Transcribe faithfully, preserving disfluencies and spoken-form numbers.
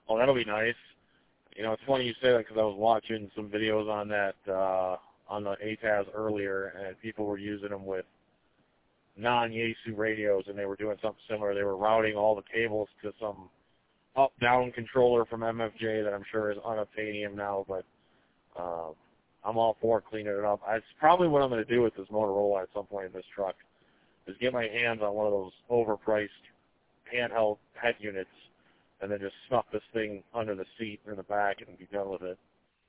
Oh, that'll be nice. You know, it's funny you say that because I was watching some videos on that uh, on the A T A S earlier, and people were using them with non-Yaesu radios, and they were doing something similar. They were routing all the cables to some up-down controller from M F J that I'm sure is unobtainium now, but uh, I'm all for cleaning it up. It's probably what I'm going to do with this Motorola at some point in this truck, is get my hands on one of those overpriced handheld head units and then just stuff this thing under the seat in the back and be done with it.